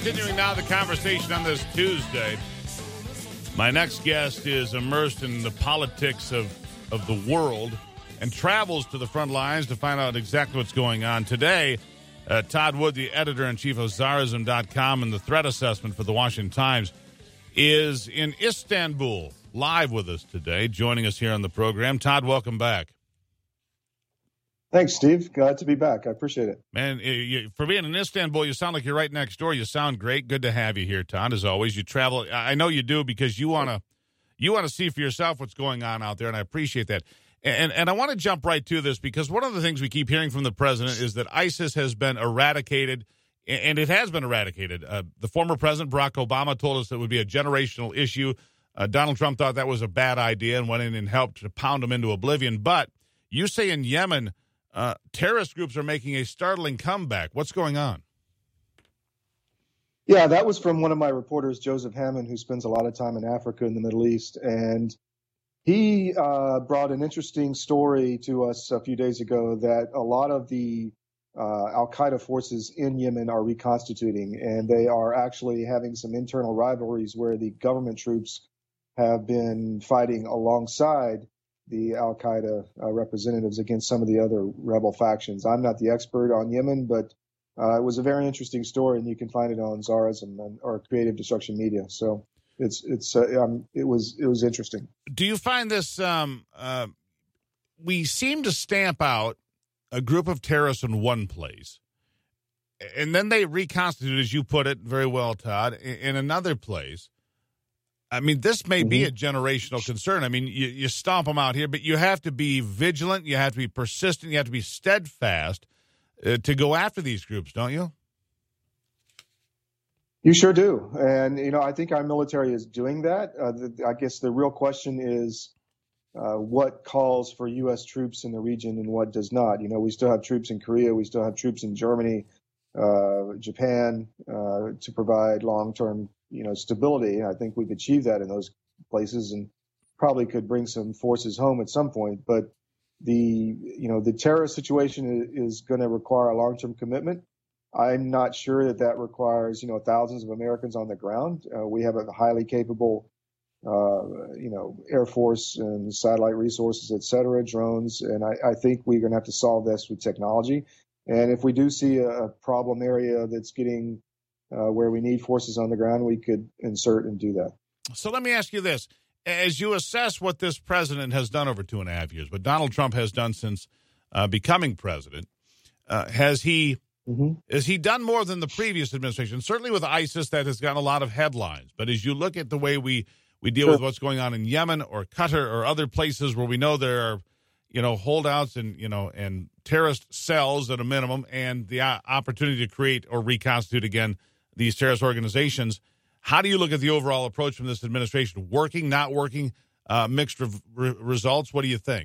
Continuing now the conversation on this Tuesday. My next guest is immersed in the politics of the world and travels to the front lines to find out exactly what's going on. Today, Todd Wood, the editor-in-chief of Tsarism.com and the threat assessment for the Washington Times, is in Istanbul, live with us today, joining us here on the program. Todd, welcome back. Thanks, Steve. Glad to be back. I appreciate it. Man, for being in Istanbul, you sound like you're right next door. You sound great. Good to have you here, Todd, as always. You travel. I know you do because you want to see for yourself what's going on out there, and I appreciate that. And I want to jump right to this because one of the things we keep hearing from the president is that ISIS has been eradicated, and it has been eradicated. The former president, Barack Obama, told us that it would be a generational issue. Donald Trump thought that was a bad idea and went in and helped to pound them into oblivion. But you say in Yemen, terrorist groups are making a startling comeback. What's going on? Yeah, that was from one of my reporters, Joseph Hammond, who spends a lot of time in Africa and the Middle East. And he brought an interesting story to us a few days ago that a lot of the al-Qaeda forces in Yemen are reconstituting, and they are actually having some internal rivalries where the government troops have been fighting alongside the al-Qaeda representatives against some of the other rebel factions. I'm not the expert on Yemen, but it was a very interesting story, and you can find it on Tsarism or Creative Destruction Media. So it was interesting. Do you find this? We seem to stamp out a group of terrorists in one place, and then they reconstitute, as you put it very well, Todd, in another place. I mean, this may be a generational concern. I mean, you stomp them out here, but you have to be vigilant, you have to be persistent, you have to be steadfast to go after these groups, don't you? You sure do. And, I think our military is doing that. I guess the real question is what calls for U.S. troops in the region and what does not. We still have troops in Korea. We still have troops in Germany, Japan, to provide long-term stability. I think we've achieved that in those places and probably could bring some forces home at some point. But the terrorist situation is going to require a long-term commitment. I'm not sure that requires, thousands of Americans on the ground. We have a highly capable, Air Force and satellite resources, et cetera, drones. And I think we're going to have to solve this with technology. And if we do see a problem area that's getting where we need forces on the ground, we could insert and do that. So let me ask you this. As you assess what this president has done over 2.5 years, what Donald Trump has done since becoming president, has he done more than the previous administration? Certainly with ISIS, that has gotten a lot of headlines. But as you look at the way we deal with what's going on in Yemen or Qatar or other places where we know there are holdouts and terrorist cells at a minimum, and the opportunity to create or reconstitute again these terrorist organizations. How do you look at the overall approach from this administration? Working, not working, mixed results? What do you think?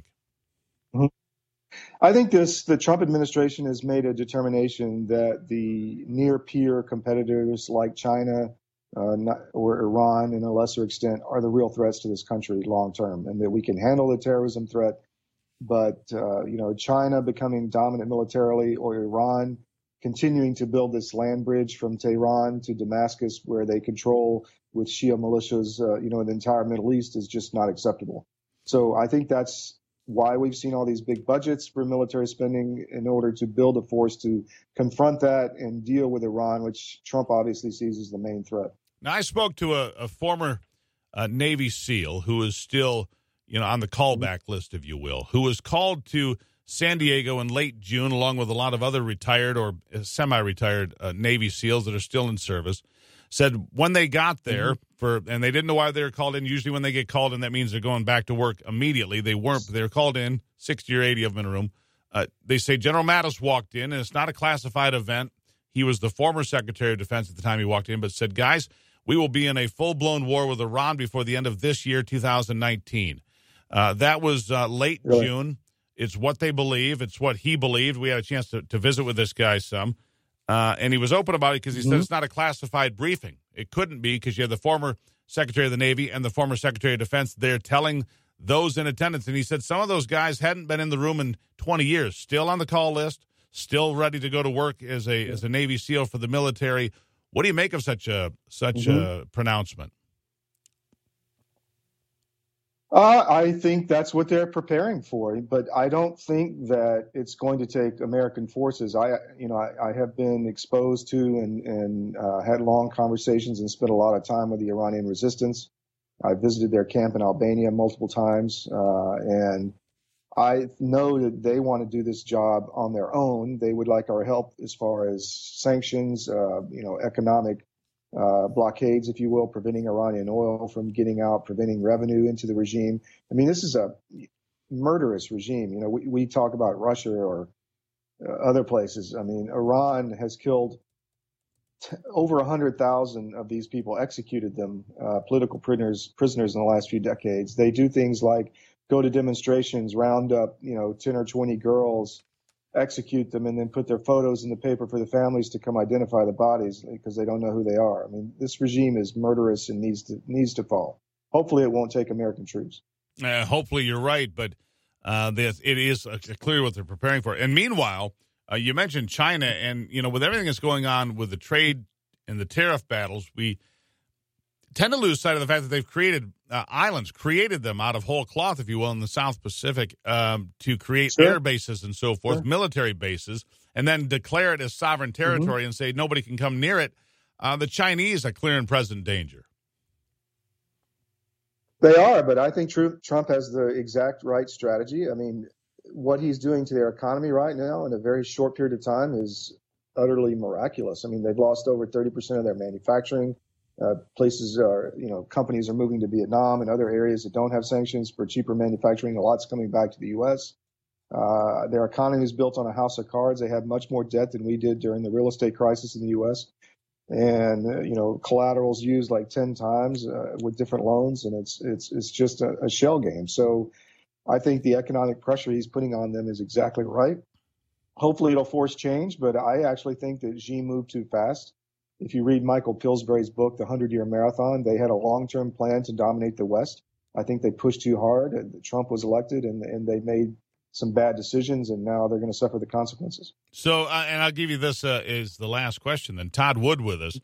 I think the Trump administration has made a determination that the near-peer competitors like China or Iran, in a lesser extent, are the real threats to this country long-term, and that we can handle the terrorism threat. But, China becoming dominant militarily or Iran continuing to build this land bridge from Tehran to Damascus where they control with Shia militias, in the entire Middle East is just not acceptable. So I think that's why we've seen all these big budgets for military spending in order to build a force to confront that and deal with Iran, which Trump obviously sees as the main threat. Now, I spoke to a former Navy SEAL who is still on the callback list, if you will, who was called to San Diego in late June, along with a lot of other retired or semi-retired Navy SEALs that are still in service, said when they got there, and they didn't know why they were called in. Usually when they get called in, that means they're going back to work immediately. They weren't. They were called in, 60 or 80 of them in a room. They say General Mattis walked in, and it's not a classified event. He was the former Secretary of Defense at the time he walked in, but said, guys, we will be in a full-blown war with Iran before the end of this year, 2019. That was late June. It's what they believe. It's what he believed. We had a chance to visit with this guy some. And he was open about it because he said it's not a classified briefing. It couldn't be because you had the former Secretary of the Navy and the former Secretary of Defense there telling those in attendance. And he said some of those guys hadn't been in the room in 20 years, still on the call list, still ready to go to work as a Navy SEAL for the military. What do you make of such a pronouncement? I think that's what they're preparing for, but I don't think that it's going to take American forces. I have been exposed to and had long conversations and spent a lot of time with the Iranian resistance. I visited their camp in Albania multiple times, and I know that they want to do this job on their own. They would like our help as far as sanctions, economic blockades, if you will, preventing Iranian oil from getting out, preventing revenue into the regime. I mean, this is a murderous regime. You know, we talk about Russia or other places. I mean, Iran has killed over 100,000 of these people, executed them, political prisoners in the last few decades. They do things like go to demonstrations, round up, 10 or 20 girls, execute them, and then put their photos in the paper for the families to come identify the bodies because they don't know who they are. I mean, this regime is murderous and needs to fall. Hopefully it won't take American troops. Hopefully you're right, but it is clear what they're preparing for. And meanwhile, you mentioned China, and, with everything that's going on with the trade and the tariff battles, we tend to lose sight of the fact that they've created islands, created them out of whole cloth, if you will, in the South Pacific to create air bases and so forth, military bases, and then declare it as sovereign territory and say nobody can come near it. The Chinese are clear and present danger. They are, but I think Trump has the exact right strategy. I mean, what he's doing to their economy right now in a very short period of time is utterly miraculous. I mean, they've lost over 30% of their manufacturing. Companies are moving to Vietnam and other areas that don't have sanctions for cheaper manufacturing. A lot's coming back to the U.S. Their economy is built on a house of cards. They have much more debt than we did during the real estate crisis in the U.S. And, collateral's used like 10 times with different loans, and it's just a shell game. So I think the economic pressure he's putting on them is exactly right. Hopefully it'll force change, but I actually think that Xi moved too fast. If you read Michael Pillsbury's book, The 100-Year Marathon, they had a long-term plan to dominate the West. I think they pushed too hard. Trump was elected, and they made some bad decisions, and now they're going to suffer the consequences. So, and I'll give you this is the last question then. Todd Wood with us.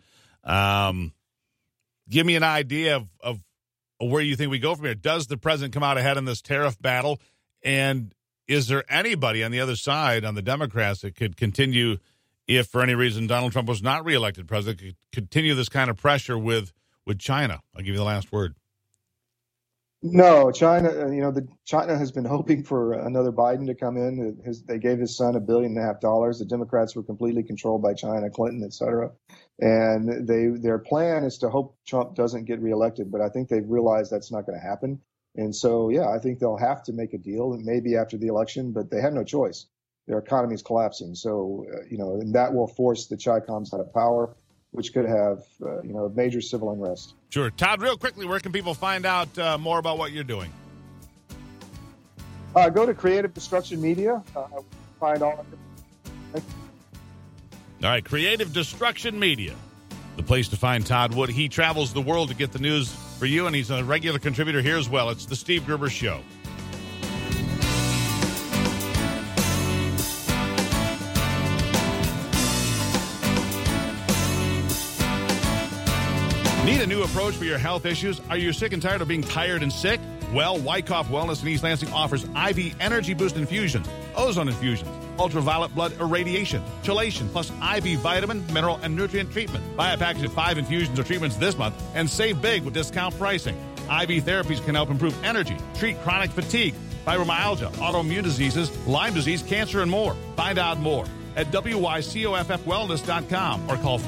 Give me an idea of where you think we go from here. Does the president come out ahead in this tariff battle? And is there anybody on the other side, on the Democrats, that could continue, if for any reason Donald Trump was not reelected president, could continue this kind of pressure with China? I'll give you the last word. No, China. China has been hoping for another Biden to come in. They gave his son $1.5 billion. The Democrats were completely controlled by China, Clinton, et cetera. And their plan is to hope Trump doesn't get reelected. But I think they've realized that's not going to happen. And so, I think they'll have to make a deal, maybe after the election, but they have no choice. Their economy is collapsing. So, and that will force the Chi-Coms out of power, which could have, major civil unrest. Sure. Todd, real quickly, where can people find out more about what you're doing? Go to Creative Destruction Media. Find all of it. All right, Creative Destruction Media, the place to find Todd Wood. He travels the world to get the news for you, and he's a regular contributor here as well. It's The Steve Gerber Show. Need a new approach for your health issues? Are you sick and tired of being tired and sick? Well, Wyckoff Wellness in East Lansing offers IV Energy Boost infusions, ozone infusions, ultraviolet blood irradiation, chelation, plus IV vitamin, mineral, and nutrient treatment. Buy a package of 5 infusions or treatments this month and save big with discount pricing. IV therapies can help improve energy, treat chronic fatigue, fibromyalgia, autoimmune diseases, Lyme disease, cancer, and more. Find out more at wycoffwellness.com or call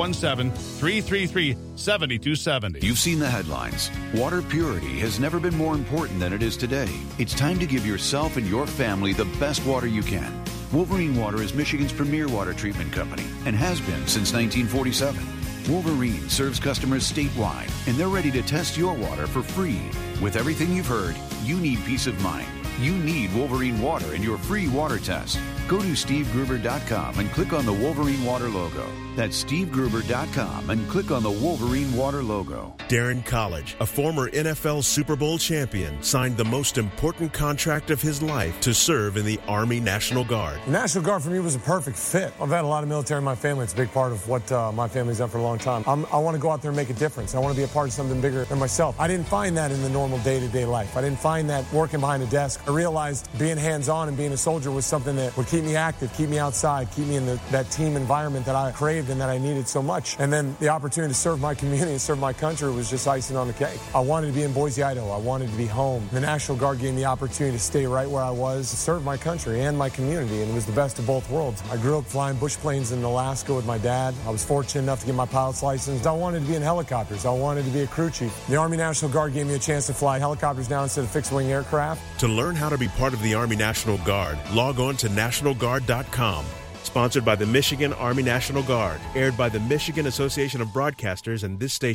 517-333-7270. You've seen the headlines. Water purity has never been more important than it is today. It's time to give yourself and your family the best water you can. Wolverine Water is Michigan's premier water treatment company and has been since 1947. Wolverine serves customers statewide, and they're ready to test your water for free. With everything you've heard, you need peace of mind. You need Wolverine Water in your free water test. Go to SteveGruber.com and click on the Wolverine Water logo. That's SteveGruber.com and click on the Wolverine Water logo. Darren College, a former NFL Super Bowl champion, signed the most important contract of his life to serve in the Army National Guard. The National Guard for me was a perfect fit. I've had a lot of military in my family. It's a big part of what my family's done for a long time. I want to go out there and make a difference. I want to be a part of something bigger than myself. I didn't find that in the normal day-to-day life. I didn't find that working behind a desk. I realized being hands-on and being a soldier was something that would keep me active, keep me outside, keep me in that team environment that I craved and that I needed so much. And then the opportunity to serve my community and serve my country was just icing on the cake. I wanted to be in Boise, Idaho. I wanted to be home. The National Guard gave me the opportunity to stay right where I was, to serve my country and my community, and it was the best of both worlds. I grew up flying bush planes in Alaska with my dad. I was fortunate enough to get my pilot's license. I wanted to be in helicopters. I wanted to be a crew chief. The Army National Guard gave me a chance to fly helicopters now instead of fixed-wing aircraft. To learn how to be part of the Army National Guard, log on to nationalguard.com. Sponsored by the Michigan Army National Guard. Aired by the Michigan Association of Broadcasters and this station.